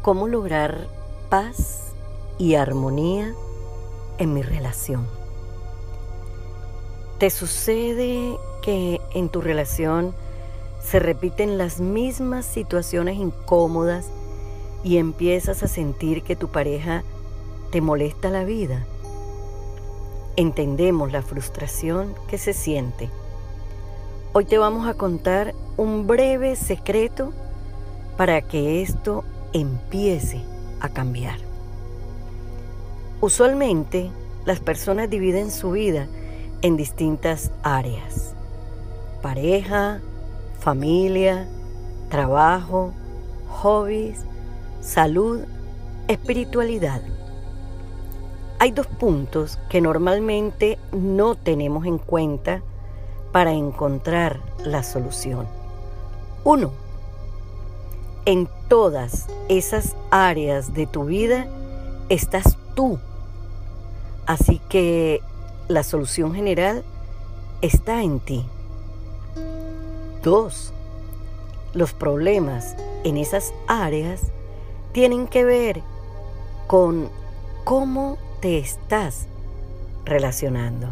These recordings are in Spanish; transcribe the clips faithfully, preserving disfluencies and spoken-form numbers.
¿Cómo lograr paz y armonía en mi relación? ¿Te sucede que en tu relación se repiten las mismas situaciones incómodas y empiezas a sentir que tu pareja te molesta la vida? Entendemos la frustración que se siente. Hoy te vamos a contar un breve secreto para que esto empiece a cambiar. Usualmente, las personas dividen su vida en distintas áreas: pareja, familia, trabajo, hobbies, salud, espiritualidad. Hay dos puntos que normalmente no tenemos en cuenta para encontrar la solución. Uno, en todas esas áreas de tu vida estás tú. Así que la solución general está en ti. Dos, los problemas en esas áreas tienen que ver con cómo te estás relacionando.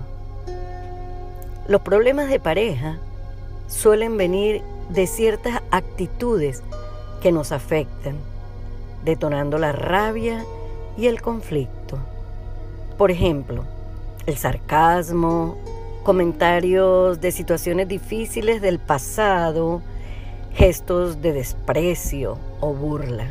Los problemas de pareja suelen venir de ciertas actitudes que nos afectan, detonando la rabia y el conflicto. Por ejemplo, el sarcasmo, comentarios de situaciones difíciles del pasado, gestos de desprecio o burla.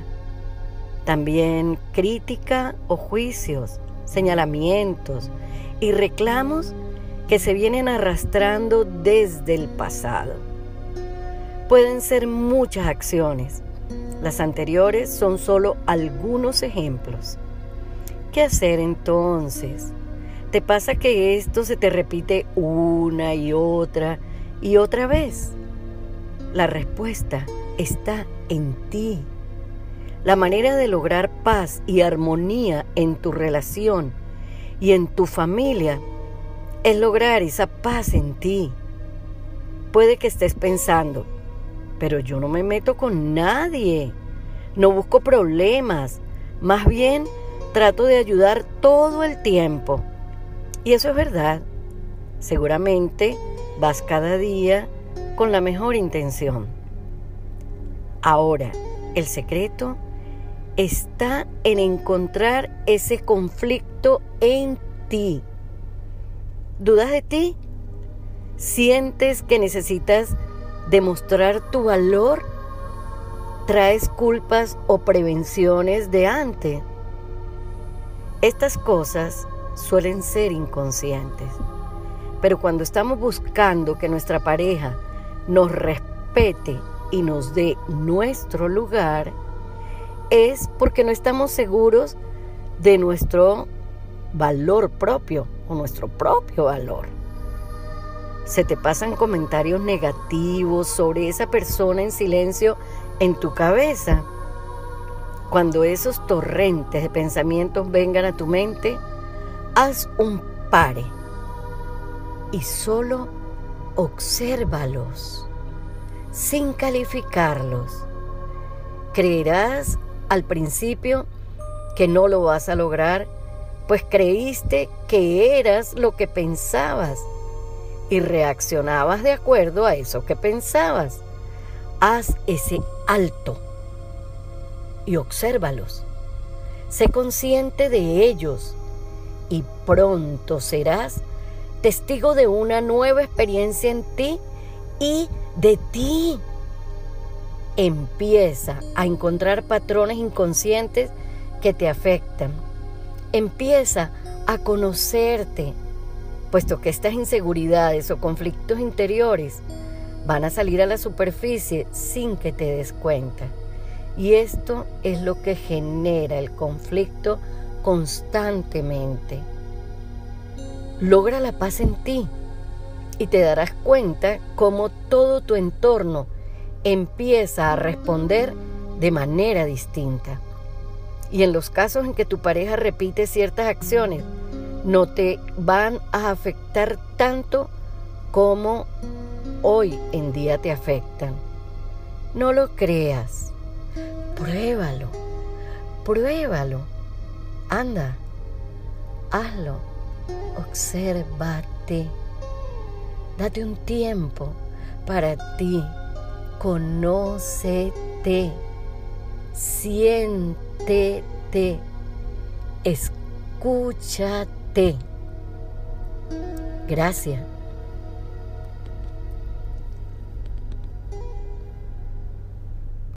También crítica o juicios, señalamientos y reclamos que se vienen arrastrando desde el pasado. Pueden ser muchas acciones. Las anteriores son solo algunos ejemplos. ¿Qué hacer entonces? ¿Te pasa que esto se te repite una y otra y otra vez? La respuesta está en ti. La manera de lograr paz y armonía en tu relación y en tu familia es lograr esa paz en ti. Puede que estés pensando, pero yo no me meto con nadie, no busco problemas, más bien trato de ayudar todo el tiempo. Y eso es verdad. Seguramente vas cada día con la mejor intención. Ahora, el secreto está en encontrar ese conflicto en ti. ¿Dudas de ti? ¿Sientes que necesitas demostrar tu valor? ¿Traes culpas o prevenciones de antes? Estas cosas suelen ser inconscientes, pero cuando estamos buscando que nuestra pareja nos respete y nos dé nuestro lugar, es porque no estamos seguros de nuestro valor propio o nuestro propio valor. Se te pasan comentarios negativos sobre esa persona en silencio en tu cabeza. Cuando esos torrentes de pensamientos vengan a tu mente, haz un pare y solo obsérvalos, sin calificarlos. Creerás al principio que no lo vas a lograr, pues creíste que eras lo que pensabas y reaccionabas de acuerdo a eso que pensabas. Haz ese alto y obsérvalos. Sé consciente de ellos y pronto serás testigo de una nueva experiencia en ti y de ti. Empieza a encontrar patrones inconscientes que te afectan. Empieza a conocerte, puesto que estas inseguridades o conflictos interiores van a salir a la superficie sin que te des cuenta. Y esto es lo que genera el conflicto constantemente. Logra la paz en ti y te darás cuenta cómo todo tu entorno empieza a responder de manera distinta. Y en los casos en que tu pareja repite ciertas acciones, no te van a afectar tanto como hoy en día te afectan. No lo creas, pruébalo, Pruébalo. Anda, hazlo. Obsérvate. Date un tiempo para ti. Conócete. Siéntete. Escúchate. Gracias